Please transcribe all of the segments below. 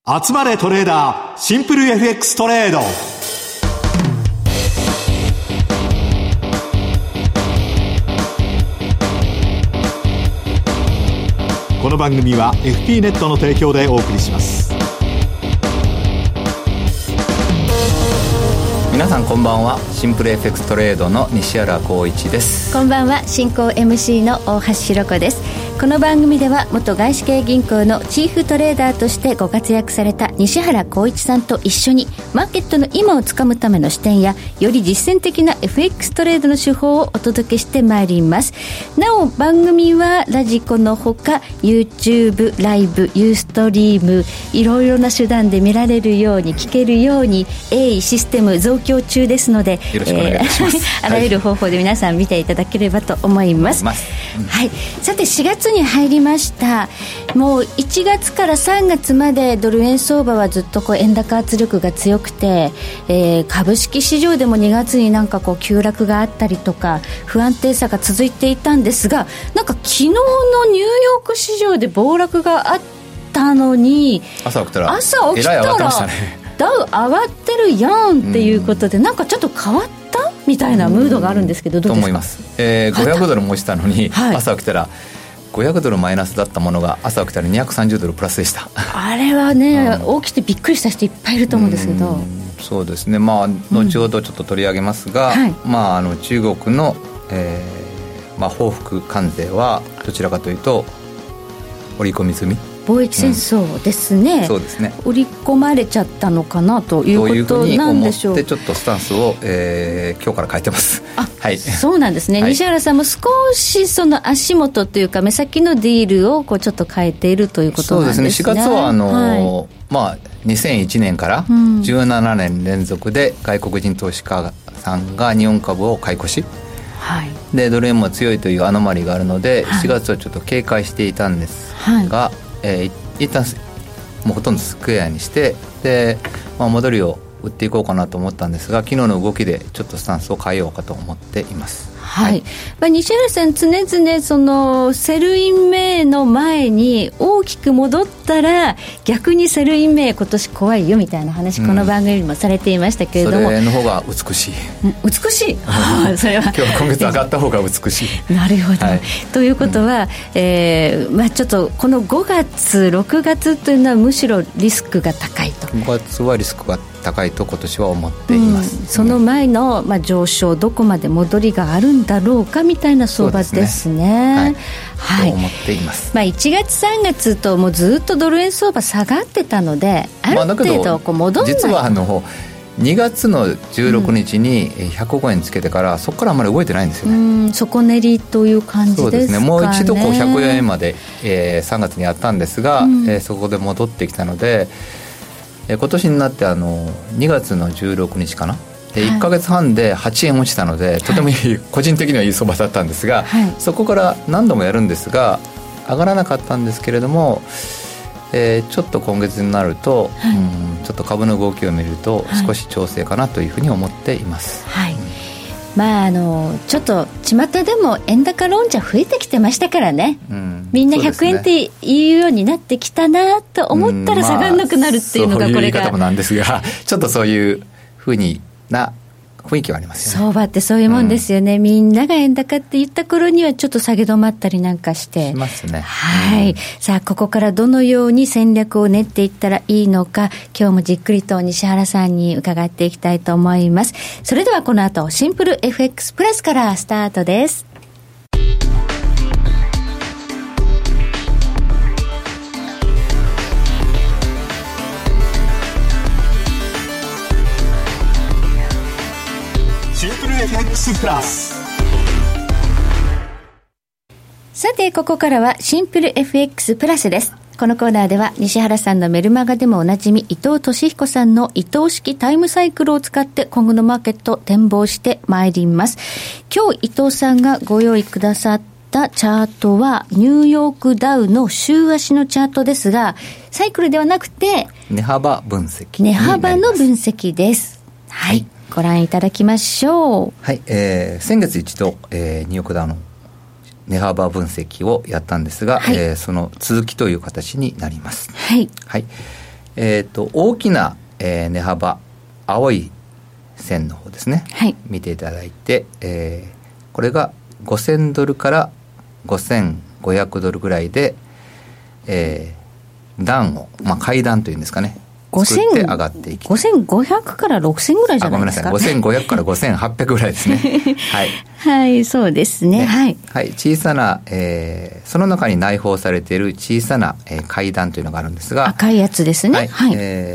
集まれトレーダーシンプル FX トレード。この番組は FP ネットの提供でお送りします。 皆さんこんばんは。シンプル FX トレードの西原光一です。 こんばんは。進行 MC の大橋ひろ子です。この番組では元外資系銀行のチーフトレーダーとしてご活躍された西原光一さんと一緒にマーケットの今をつかむための視点やより実践的な FX トレードの手法をお届けしてまいります。なお番組はラジコのほか YouTube ライブ、ユーストリームいろいろな手段で見られるように聞けるように鋭意システム増強中ですので、 よろしくお願いします。 あらゆる方法で皆さん見ていただければと思います。はい、さて4月に入りました。もう1月から3月までドル円相場はずっと円高圧力が強くて、株式市場でも2月に急落があったりとか不安定さが続いていたんですが、昨日のニューヨーク市場で暴落があったのに朝起きたらえらい上がってましたね。ダウ上がってるやんっていうことで、ちょっと変わったみたいなムードがあるんですけど、どうですか？と思います。 500ドルも落ちたのに、 はい、 朝起きたら500ドルマイナスだったものが朝起きたら230ドルプラスでした。 あれはね、起きてびっくりした人いっぱいいると思うんですけど。 そうですね、後ほどちょっと取り上げますが、中国の、報復関税はどちらかというと織り込み済み、貿易戦争ですね、 そうですね、 織り込まれちゃったのかなということなんでしょう。 というふうに思ってちょっとスタンスを、今日から変えてます。はい、そうなんですね、はい、西原さんも少しその足元というか目先のディールをちょっと変えているということなんですね。 そうですね、4月は2001年から17年連続で外国人投資家さんが日本株を買い越し、でドル円も強いというアノマリがあるので、4月はちょっと警戒していたんですが、一旦もうほとんどスクエアにしてで、戻りを売っていこうかなと思ったんですが、昨日の動きでちょっとスタンスを変えようかと思っています。 西原さん常々そのセルインメイの前に大きく戻ったら逆にセルインメイ今年怖いよみたいな話、この番組にもされていましたけれども、 それの方が美しいそれは今月上がった方が美しいなるほど、ということは、ちょっとこの5月6月というのはむしろリスクが高いと。 5月はリスクが高いと今年は思っています、 その前の、上昇どこまで戻りがあるんだろうかみたいな相場ですね。 そう思っています。 1月3月ともうずっとドル円相場下がってたので、ある程度戻んない、 実は2月の16日に105円つけてから、そこからあんまり動いてないんですよね。 底練りという感じですかね。そうですね、 もう一度104円まで、3月にやったんですが、そこで戻ってきたので、今年になって2月の16日かな、1ヶ月半で8円落ちたので、とてもいい、個人的にはいい相場だったんですが、そこから何度もやるんですが上がらなかったんですけれども、ちょっと今月になると、ちょっと株の動きを見ると少し調整かなというふうに思っています。 ちょっと巷でも円高論者増えてきてましたからね、みんな100円って言うようになってきたなと思ったら下がらなくなるっていうのが、これがそういう言い方もなんですが、ちょっとそういうふうな雰囲気はありますよね。 相場ってそういうもんですよね、みんなが円高って言った頃にはちょっと下げ止まったりなんかしてしますね。 さあここからどのように戦略を練っていったらいいのか、今日もじっくりと西原さんに伺っていきたいと思います。それではこの後シンプル FX プラスからスタートです。 FX プラス。 さてここからはシンプル FX プラスです。このコーナーでは西原さんのメルマガでもおなじみ伊藤俊彦さんの伊藤式タイムサイクルを使って今後のマーケットを展望してまいります。今日伊藤さんがご用意くださったチャートはニューヨークダウの週足のチャートですが、サイクルではなくて値幅分析、 値幅の分析です。ご覧いただきましょう。 先月一度、ニューヨークダウの値幅分析をやったんですが、その続きという形になります。 大きな、値幅青い線の方ですね、 はい、 見ていただいて、これが5000ドルから5500ドルぐらいで、段を、階段というんですかね、作って上がっていき 5500から6000ぐらいじゃないですか。 ごめんなさい、5500から5800ぐらいですねはい、 はい、そうですね、はい、 はい、小さな、その中に内包されている小さな、階段というのがあるんですが、 赤いやつですね、 はい、はい、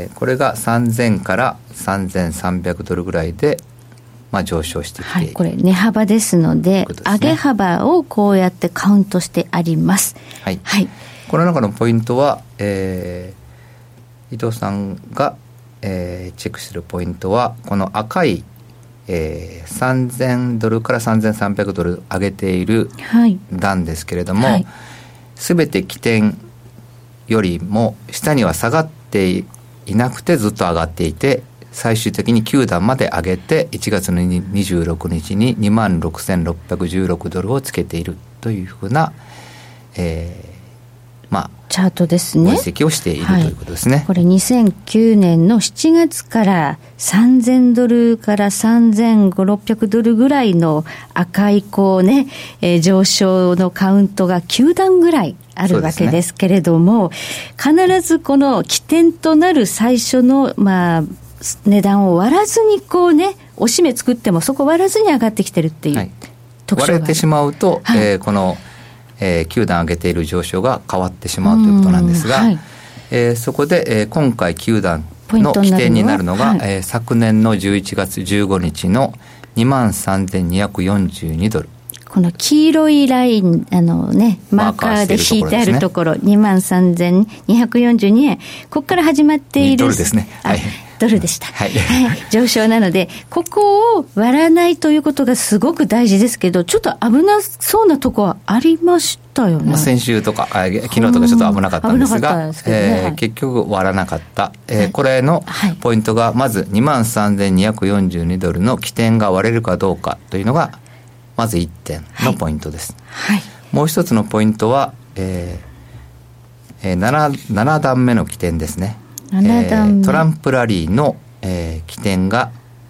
これが3000から3300ドルぐらいで、上昇してきている、 はい、これ値幅ですので、上げ幅をこうやってカウントしてあります。 はい、はい、この中のポイントは、伊藤さんが、チェックするポイントはこの赤い、3000ドルから3300ドル上げている段ですけれども、すべて起点よりも下には下がっていなくてずっと上がっていて、最終的に9段まで上げて1月の26日に 26,616 ドルをつけているというふうな、 チャートですね。 分析をしているということですね。 これ2009年の7月から3000ドルから3500ドルぐらいの赤い上昇のカウントが9段ぐらいあるわけですけれども、必ずこの起点となる最初の値段を割らずにおしめ作ってもそこ割らずに上がってきてるっていう特徴がある。 割れてしまうと、この9段上げている上昇が変わってしまうということなんですが、そこで、今回9段の起点になるのが、昨年の11月15日の 23,242 ドル、 この黄色いラインマーカーで引いてあるところ、23,242 円、ここから始まっているドルですね、はい、 ドルでした、はいはい、上昇なのでここを割らないということがすごく大事ですけど、ちょっと危なそうなとこはありましたよね。 先週とか昨日とかちょっと危なかったんですが、結局割らなかった、これのポイントがまず 23,242 ドルの起点が割れるかどうかというのがまず1点のポイントです、はいはい、もう一つのポイントは、7段目の起点ですね。トランプラリーの、起点が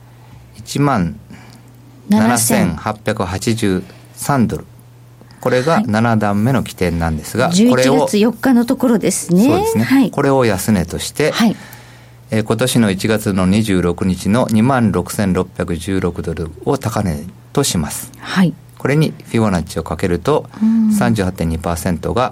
17,883 ドル、これが7段目の起点なんですが、 11月4日のところですね。 そうですね、はい、これを安値として、はい、今年の1月の26日の 26,616 ドルを高値とします、はい、これにフィボナッチをかけると 38.2% が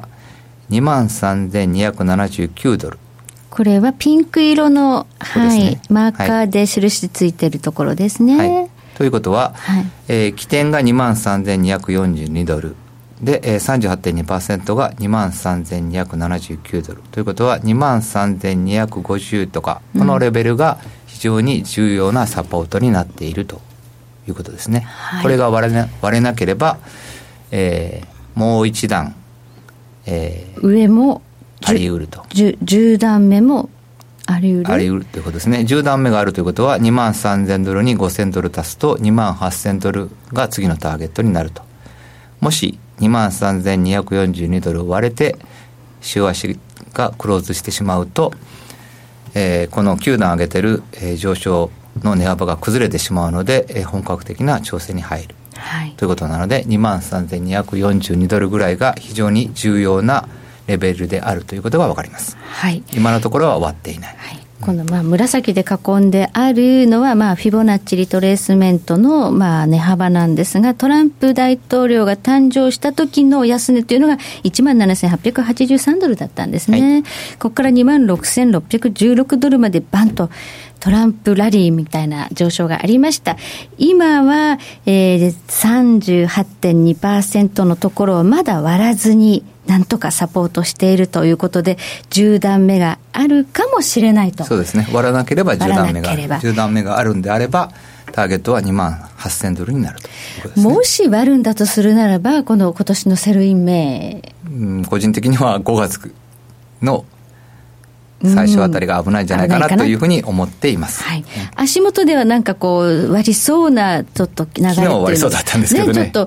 23,279 ドル、 これはピンク色の、はい、マーカーで印ついているところですね、はい、 ということは、起点が 23,242 ドルで、38.2% が 23,279 ドルということは 23,250 とか、このレベルが非常に重要なサポートになっているということですね、はい、これが割れなければ、もう一段、 上もあり得ると、 10段目もあり得るということですね。10段目があるということは 23,000 ドルに 5,000 ドル足すと 28,000 ドルが次のターゲットになると。もし 23,242 ドルを割れて週足がクローズしてしまうと、この9段上げてる、上昇の値幅が崩れてしまうので、本格的な調整に入る、はい、ということなので 23,242 ドルぐらいが非常に重要なレベルであるということが分かります、はい、今のところは割っていない、はい、 この紫で囲んであるのはフィボナッチリトレースメントの値幅なんですが、トランプ大統領が誕生した時の安値というのが 17,883 ドルだったんですね、はい、ここから 26,616 ドルまでバンとトランプラリーみたいな上昇がありました。今は、38.2% のところをまだ割らずになんとかサポートしているということで、10段目があるかもしれないと。 そうですね、割らなければ10段目がある、10段目があるんであればターゲットは 28,000 ドルになるということですね。 もし割るんだとするならば、この今年のセルインメイ、 個人的には5月の最初あたりが危ないんじゃないかなというふうに思っています、はい、 足元ではなんか割りそうなちょっと流れっていうの昨日は割りそうだったんですけどね、 ちょっと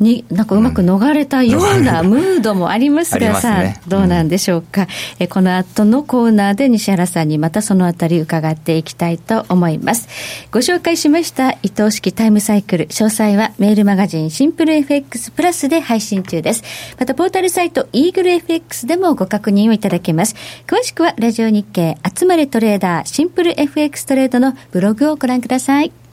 になんかうまく逃れたようなムードもありますが、さあどうなんでしょうか。この後のコーナーで西原さんにまたそのあたり伺っていきたいと思います。ご紹介しました伊藤式タイムサイクル、詳細はメールマガジンシンプル FX プラスで配信中です。またポータルサイトイーグル FX でもご確認をいただけます。詳しくはラジオ日経集まれトレーダーシンプル FX トレードのブログをご覧ください。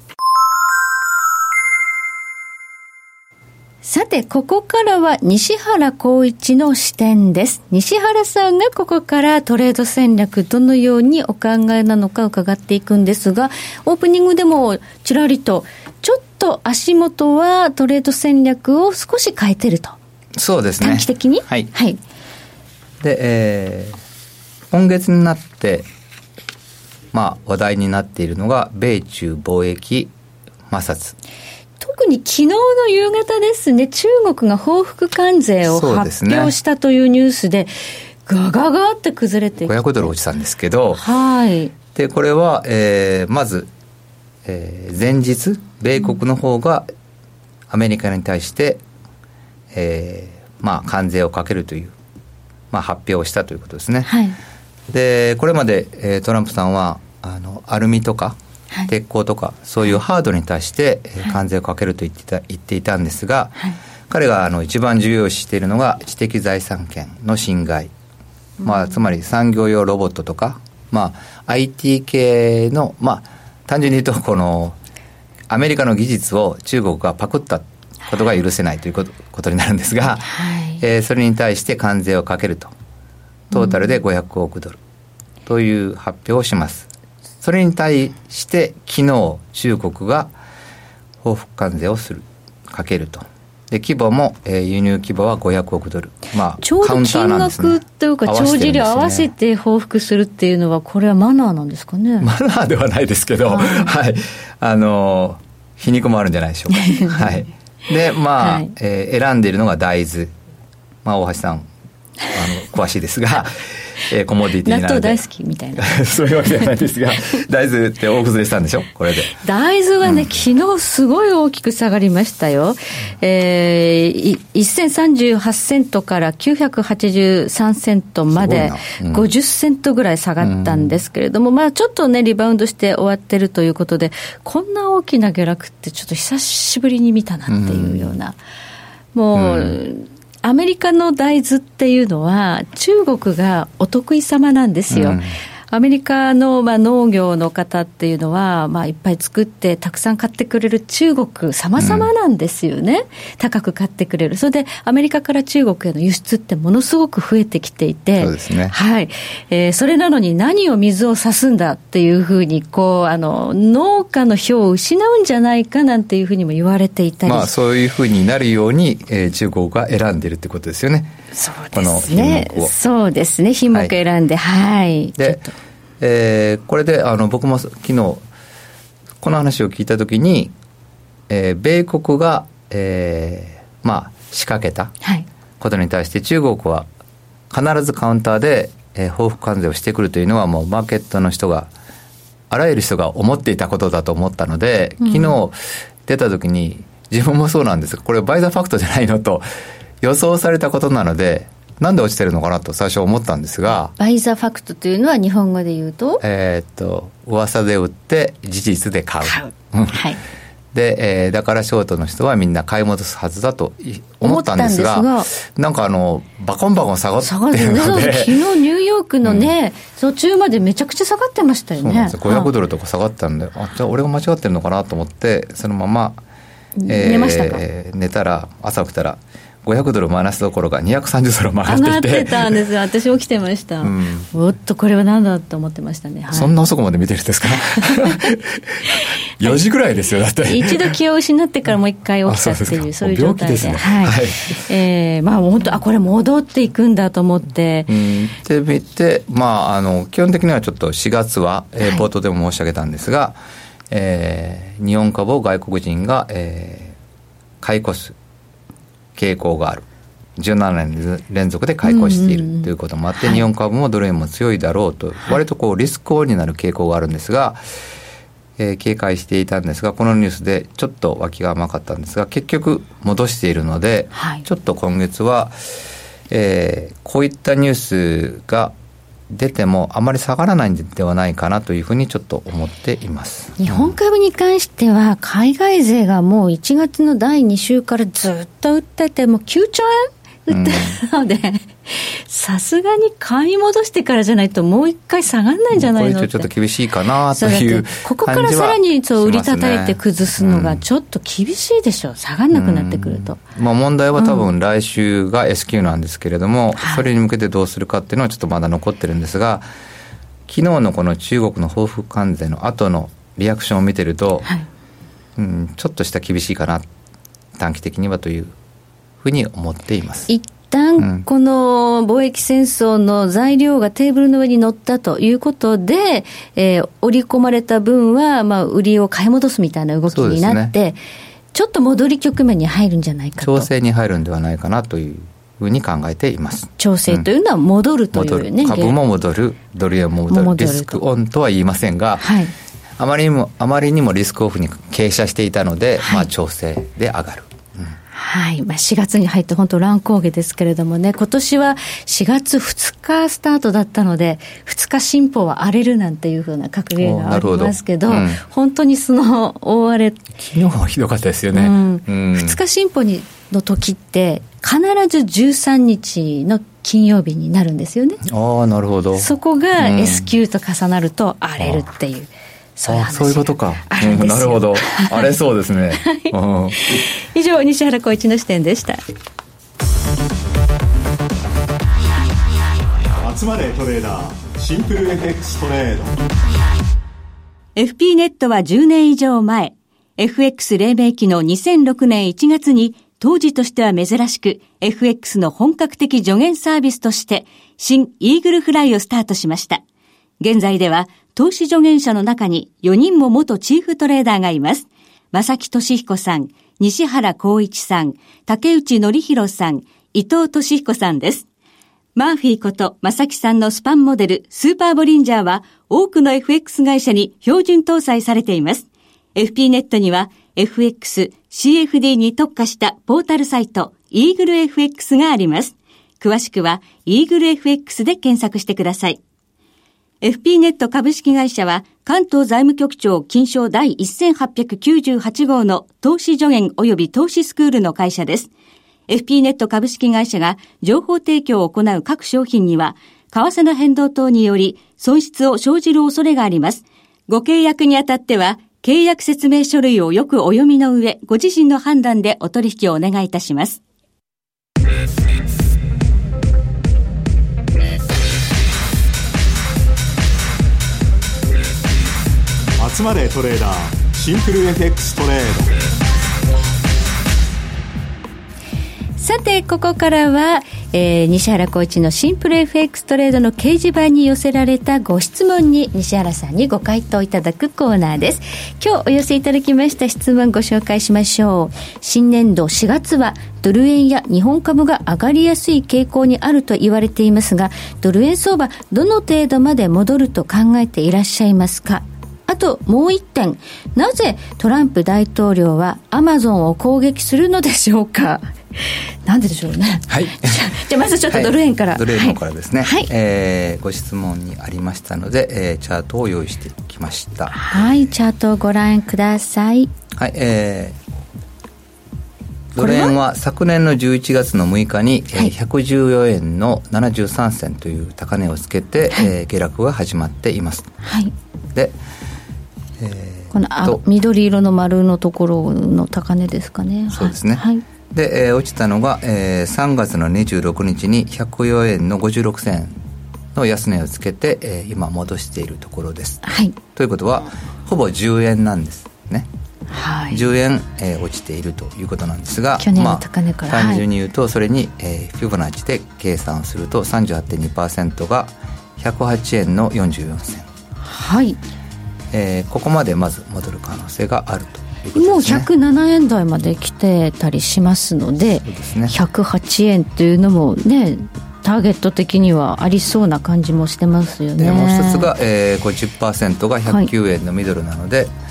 さて、ここからは西原光一の視点です。西原さんがここからトレード戦略どのようにお考えなのか伺っていくんですが、オープニングでもちらりとちょっと足元はトレード戦略を少し変えてると。 そうですね。 短期的に、 はい、はい。で、今月になって話題になっているのが米中貿易摩擦。 特に昨日の夕方ですね、中国が報復関税を発表したというニュースでガガガって崩れて 500ドル落ちたんですけど、 はい。でこれは、まず、前日米国の方がアメリカに対して、関税をかけるという、発表をしたということですね。はい。でこれまで、トランプさんはアルミとか鉄鋼とかそういうハードに対して関税をかけると言っていたんですが、はい、彼が一番重要視しているのが知的財産権の侵害、つまり産業用ロボットとか、IT 系の、単純に言うとこのアメリカの技術を中国がパクったことが許せないということになるんですが、はい、それに対して関税をかけると、トータルで500億ドルという発表をします。それに対して昨日中国が報復関税をかけると。で規模も、輸入規模は500億ドル、 ちょうど金額というか帳尻を合わせて報復するっていうのは、これはマナーなんですかね。 マナーではないですけど、はい、皮肉もあるんじゃないでしょうか。はい。ではい、選んでいるのが大豆、大橋さん詳しいですがコモディティなので納豆大好きみたいなそういうわけじゃないですが大豆って大崩れしたんでしょこれで。 大豆はね、昨日すごい大きく下がりましたよ。1038セントから983セントまで50セントぐらい下がったんですけれども、ちょっとねリバウンドして終わってるということで、こんな大きな下落ってちょっと久しぶりに見たなっていうような、もう、アメリカの大豆っていうのは中国がお得意様なんですよ。アメリカの農業の方っていうのは、いっぱい作ってたくさん買ってくれる中国様々なんですよね。高く買ってくれる。それでアメリカから中国への輸出ってものすごく増えてきていて、 そうですね。 はい。それなのに何を水を差すんだっていうふうに農家の票を失うんじゃないかなんていうふうにも言われていたり、 そういうふうになるように、中国が選んでいるってことですよね。 そうですね。そうですね。品目選んで、はい。 で、これで僕も昨日この話を聞いたときに、米国が、仕掛けたことに対して中国は必ずカウンターで、報復関税をしてくるというのはもうマーケットの人があらゆる人が思っていたことだと思ったので、昨日出たときに自分もそうなんですが、これバイザーファクトじゃないのと予想されたことなので、なんで落ちてるのかなと最初思ったんですが、 バイザーファクトというのは日本語で言うと、 噂で売って事実で買う、はい、で、だからショートの人はみんな買い戻すはずだと思ったんですが、なんかバコンバコン下がってるので、 昨日ニューヨークのね、途中までめちゃくちゃ下がってましたよね。 そうなんです。500ドルとか下がったんで、じゃあ俺が間違ってるのかなと思ってそのまま、 寝ましたか。 寝たら朝起きたら500ドルマイナスどころか230ドルも上がっていて、 上がってたんですよ。私起きてました、おっとこれは何だと思ってましたね、はい、 そんな遅くまで見てるんですか4時ぐらいですよ。だって一度気を失ってからもう一回起きたっていうそういう状態で、 病気ですね、 はい。本当これ戻っていくんだと思って、 で見て、基本的にはちょっと4月は、冒頭でも申し上げたんですが、日本株を外国人が、買い越す傾向がある。17年連続で買い越しているということもあって、日本株もドル円も強いだろうと、割とリスクオンになる傾向があるんですが、 警戒していたんですが、このニュースでちょっと脇が甘かったんですが、結局戻しているので、はい、ちょっと今月は、こういったニュースが出てもあまり下がらないんではないかなというふうにちょっと思っています。 日本株に関しては海外勢がもう1月の第2週からずっと売ってて、もう9兆円売ってるので、さすがに買い戻してからじゃないともう一回下がらないんじゃないのって、 ちょっと厳しいかなという感じはしますね。 ここからさらに売り叩いて崩すのがちょっと厳しいでしょう、下がらなくなってくると。 問題は多分来週が S q なんですけれども、それに向けてどうするかっていうのはちょっとまだ残ってるんですが、昨日のこの中国の報復関税の後のリアクションを見てると、ちょっとした厳しいかな短期的にはというふうに思っています。 一旦この貿易戦争の材料がテーブルの上に乗ったということで、織り込まれた分は売りを買い戻すみたいな動きになって、ちょっと戻り局面に入るんじゃないかと、 調整に入るんではないかなというふうに考えています。 調整というのは戻るというね、 株も戻る、ドル円も戻る、リスクオンとは言いませんが、はい、あまりにもリスクオフに傾斜していたので、はい、調整で上がる。 はい、4月に入って本当乱高下ですけれどもね、今年は4月2日スタートだったので、2日進歩は荒れるなんていう風な格言がありますけど、本当にその大荒れ、 昨日はひどかったですよね。 2日進歩の時って必ず13日の金曜日になるんですよね。 なるほど。 そこが S q と重なると荒れるっていう。 そういうことか。なるほど。荒れそうですね。 はい、以上、西原浩一の視点でした。 集まれトレーダー、シンプル FX トレード。 FP ネットは10年以上前、FX 黎明期の2006年1月に当時としては珍しく FX の本格的助言サービスとして新イーグルフライをスタートしました。現在では投資助言者の中に4人も元チーフトレーダーがいます。正木俊彦さん、西原光一さん、竹内則弘さん、伊藤俊彦さんです。マーフィーこと正木さんのスパンモデルスーパーボリンジャーは多くの FX 会社に標準搭載されています。FP ネットには FX、CFD に特化したポータルサイトイーグル FX があります。詳しくはイーグル FX で検索してください。FP ネット株式会社は関東財務局長金賞第1898号の投資助言及び投資スクールの会社です。FP ネット株式会社が情報提供を行う各商品には為替の変動等により損失を生じる恐れがあります。ご契約にあたっては契約説明書類をよくお読みの上、ご自身の判断でお取引をお願いいたします。 集まれトレーダー、シンプル FX トレード。さてここからは、西原浩一のシンプル FX トレードの掲示板に寄せられたご質問に西原さんにご回答いただくコーナーです。今日お寄せいただきました質問ご紹介しましょう。新年度4月はドル円や日本株が上がりやすい傾向にあると言われていますが、ドル円相場どの程度まで戻ると考えていらっしゃいますか。あともう一点、なぜトランプ大統領はアマゾンを攻撃するのでしょうか。なんででしょうね。 はい。 じゃあまずちょっとドル円から。 ドル円のからですね。はい。ご質問にありましたので、チャートを用意してきました。 はい、チャートをご覧ください。 はい。ドル円は昨年の11月の6日に、114円の73銭という高値をつけて、下落が始まっています。はい。で、 この緑色の丸のところの高値ですかね。 そうですね。はい。で、落ちたのが、3月の26日に104円の56銭の安値をつけて、今戻しているところです。はい。ということはほぼ10円なんですね。はい、10円、落ちているということなんですが、 去年の高値から、 単純に言うとそれに、フィボナッチで計算をすると 38.2% が108円の44銭。 はい。 ここまでまず戻る可能性があるということですね。 もう107円台まで来てたりしますので、そうですね、108円というのもね、ターゲット的にはありそうな感じもしてますよね。 でもう一つが、50% が109円のミドルなので、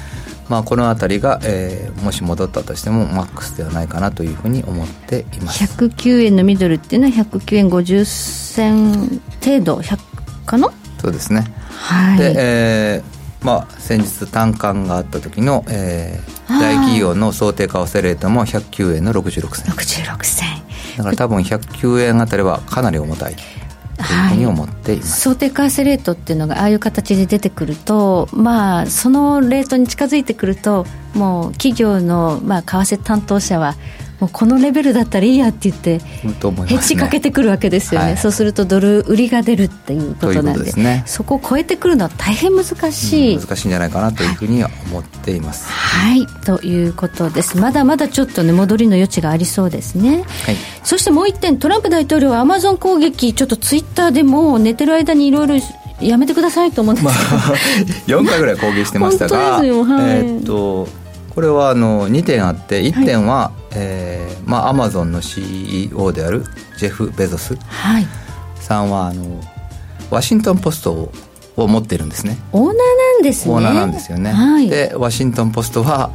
このあたりが、もし戻ったとしてもマックスではないかなというふうに思っています。 109円のミドルっていうのは109円50銭程度かな。 そうですね、 はい。で、 先日単管があった時の、大企業の想定為替レートも109円の66銭 66銭だから多分109円あたりはかなり重たいというふうに思っています。 想定為替レートっていうのがああいう形で出てくると、そのレートに近づいてくるともう企業の、為替担当者はもうこのレベルだったらいいやって言ってヘッジかけてくるわけですよね、はい、そうするとドル売りが出るっていうことなん で、ね、そこを超えてくるのは大変難しい、 難しいんじゃないかなというふうには思っています。 はい、ということです。まだまだちょっとね戻りの余地がありそうですね、はい、そしてもう一点、トランプ大統領はアマゾン攻撃、ちょっとツイッターでも寝てる間にいろいろやめてくださいと思うんですけど、 4回ぐらい攻撃してましたが本当ですよ、はい、 これは2点あって、1点は、アマゾンの CEO であるジェフ・ベゾスさんはワシントンポストを持っているんですね。 オーナーなんですね。 オーナーなんですよね、はい、でワシントンポストは、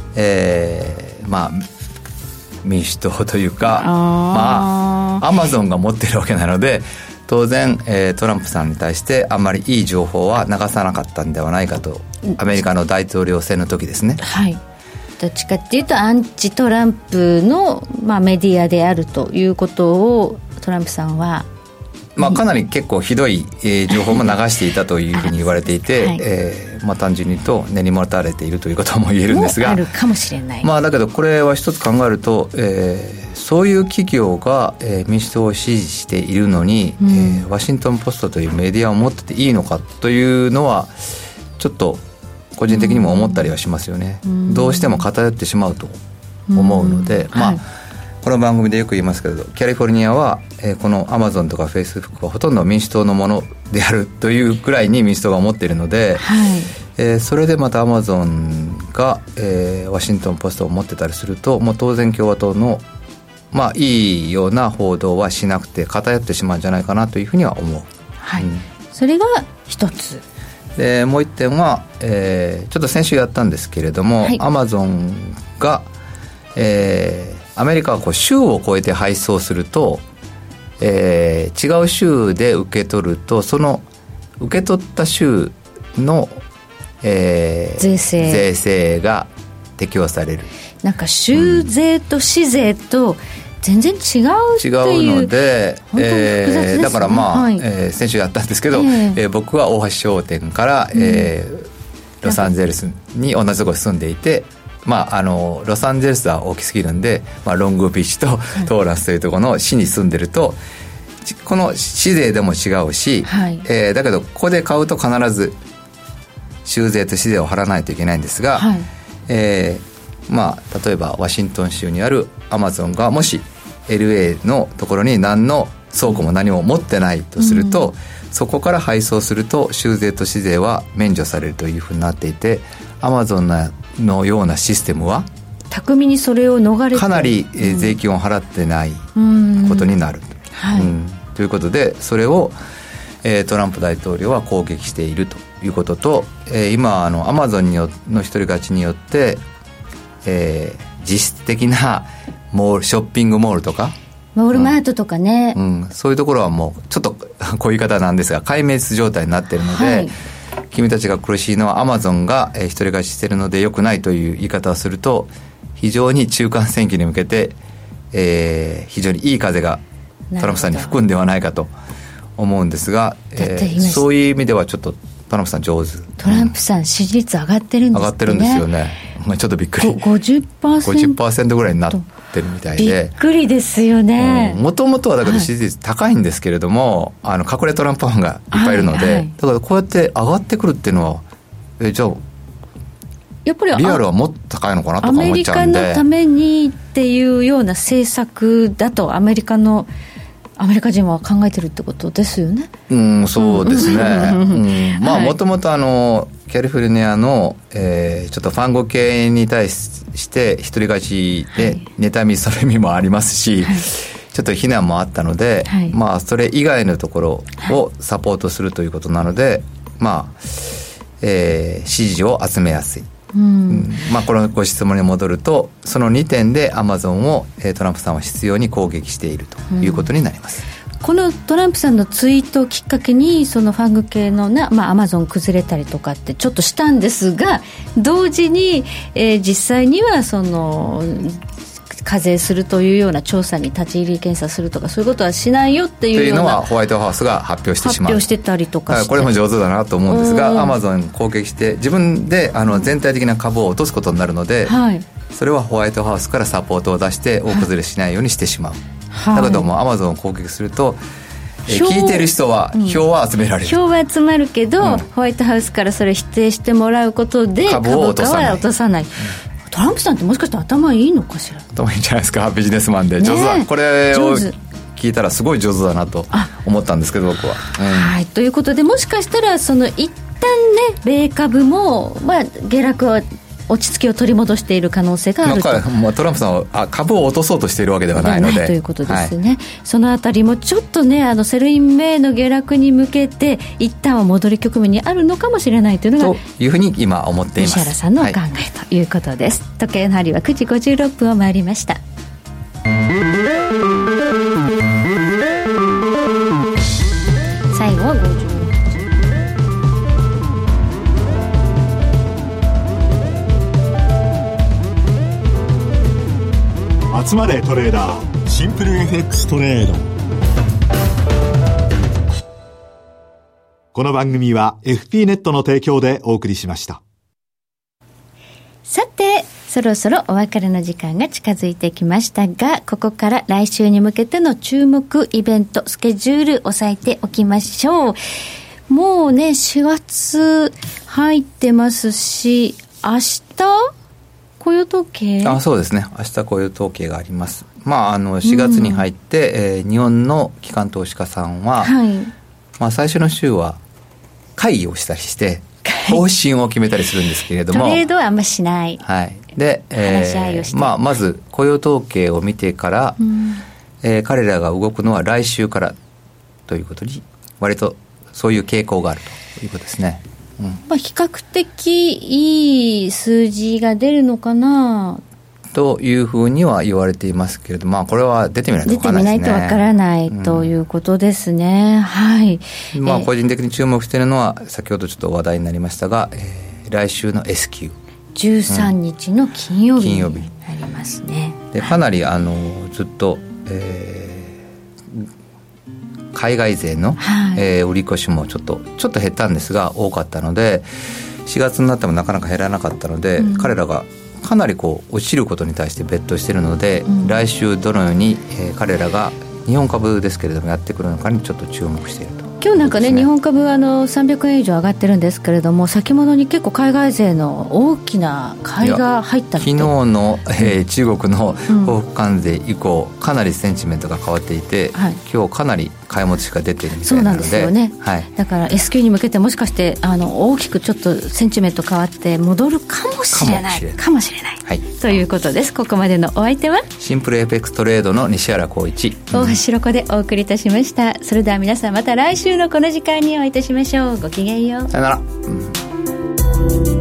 民主党というかアマゾンが持っているわけなので、当然、トランプさんに対してあんまりいい情報は流さなかったんではないかと、アメリカの大統領選の時ですね、はい、 どっちかっていうとアンチトランプの、メディアであるということをトランプさんは、 かなり結構ひどい、情報も流していたというふうに言われていて、はい、単純に言うと根に持たれているということも言えるんですが、 あるかもしれない、 だけどこれは一つ考えると、そういう企業が、民主党を支持しているのに、ワシントンポストというメディアを持ってていいのかというのはちょっと個人的にも思ったりはしますよね、どうしても偏ってしまうと思うので、はい、この番組でよく言いますけれど、キャリフォルニアは、このアマゾンとかフェイスブックはほとんど民主党のものであるというくらいに民主党が持っているので、はい、それでまたアマゾンが、ワシントンポストを持ってたりすると、もう当然共和党のいいような報道はしなくて偏ってしまうんじゃないかなというふうには思う、 はい、それが一つで、もう一点は、ちょっと先週やったんですけれども、はい、アマゾンが、アメリカは州を越えて配送すると、違う州で受け取ると、その受け取った州の、税制が適用される。 なんか州税と市税と全然違うっていう、 ので、 本当に複雑ですね。 だからはい、先週やったんですけど、僕は大橋商店から、ロサンゼルスに同じところに住んでいて、ロサンゼルスは大きすぎるんで、ロングビーチとトーランスというところの市に住んでると、この市税でも違うし、はい、だけどここで買うと必ず州税と市税を払わないといけないんですが、はい、例えばワシントン州にあるアマゾンがもし LA のところに何の倉庫も何も持ってないとすると、そこから配送すると州税と市税は免除されるというふうになっていて、アマゾンのようなシステムは巧みにそれを逃れてかなり、税金を払ってないことになる、ということで、それを、トランプ大統領は攻撃しているということと、今アマゾンの一人勝ちによって、実質的なモール、ショッピングモールとかウォルマートとかね、 そういうところはもうちょっとこういう言い方なんですが壊滅状態になっているので、はい、君たちが苦しいのはアマゾンが一人勝ちしているので良くないという言い方をすると、非常に中間選挙に向けて、非常にいい風がトランプさんに吹くんではないかと思うんですが、そういう意味ではちょっとトランプさん上手。 トランプさん支持率上がってるんですってね。 上がってるんですよね。ちょっとびっくり。50% ぐらいになってるみたいで。 びっくりですよね。 もともとはだけど支持率高いんですけれども、隠れトランプファンがいっぱいいるので、だからこうやって上がってくるっていうのは、じゃあやっぱりリアルはもっと高いのかなとか思っちゃうんで、 アメリカのためにっていうような政策だとアメリカ人は考えてるってことですよね。 そうですね。もともとキャリフォルニアの、ちょっとファンゴ系に対して一人勝ちで妬みそれみもありますし、はい、ちょっと非難もあったので、はい、それ以外のところをサポートするということなので、支持を集めやすいこのご質問に戻ると、その2点でアマゾンをトランプさんは執拗に攻撃しているということになります。 このトランプさんのツイートをきっかけにそのファング系のアマゾン崩れたりとかってちょっとしたんですが、同時に、実際にはその課税するというような調査に立ち入り検査するとかそういうことはしないよっていうような、 というのはホワイトハウスが発表してしまう、 発表してたりとかして、 これも上手だなと思うんですが、アマゾン攻撃して自分で全体的な株を落とすことになるので、それはホワイトハウスからサポートを出して大崩れしないようにしてしまう、だけどもアマゾンを攻撃すると、聞いてる人は票は集められる、 票は集まるけど、ホワイトハウスからそれ否定してもらうことで株価は落とさない。トランプさんってもしかして頭いいのかしら。 頭いいんじゃないですか、ビジネスマンで上手だ、これを聞いたらすごい上手だなと思ったんですけど僕は、 はい、ということでもしかしたらその一旦ね米株も、下落は落ち着きを取り戻している可能性があると。 トランプさんは株を落とそうとしているわけではないのでということですね、そのあたりもちょっとねセルインメイの下落に向けて一旦は戻り局面にあるのかもしれないというのがというふうに今思っています。 西原さんのお考えということです、時計の針は9時56分を回りました。最後は集まれトレーダー、シンプル FX トレード。この番組は FP ネットの提供でお送りしました。 さてそろそろお別れの時間が近づいてきましたが、ここから来週に向けての注目イベントスケジュール押さえておきましょう。もうね4月入ってますし、明日雇用統計、 そうですね、明日雇用統計があります。4月に入って、日本の機関投資家さんは、最初の週は会議をしたりして方針を決めたりするんですけれども、 トレードはあんましない、 で、 話し合いをして、 まず雇用統計を見てから、彼らが動くのは来週からということに割とそういう傾向があるということですね。 比較的いい数字が出るのかなというふうには言われていますけれども、これは出てみないと分からないですね。 出てみないと分からないということですね。 個人的に注目しているのは先ほどちょっと話題になりましたが、来週の S q 13日の金曜日になりますね。 でかなりずっと、海外勢の、売り越しもちょっと減ったんですが多かったので、4月になってもなかなか減らなかったので、彼らがかなり落ちることに対してベットしているので、来週どのように、彼らが日本株ですけれどもやってくるのかにちょっと注目していると。 今日なんかね、日本株は300円以上上がってるんですけれども、先物に結構海外勢の大きな買いが入ったので、 昨日の、中国の報復関税以降、かなりセンチメントが変わっていて、今日かなり買い戻しが出ているみたいなので、 そうなんですよね、だから S q に向けてもしかして大きくちょっとセンチメント変わって戻るかもしれないということです。ここまでのお相手はシンプル FX トレードの西原光一、 大橋ひろ子でお送りいたしました。それでは皆さんまた来週のこの時間にお会いいたしましょう。ごきげんよう。 さよなら。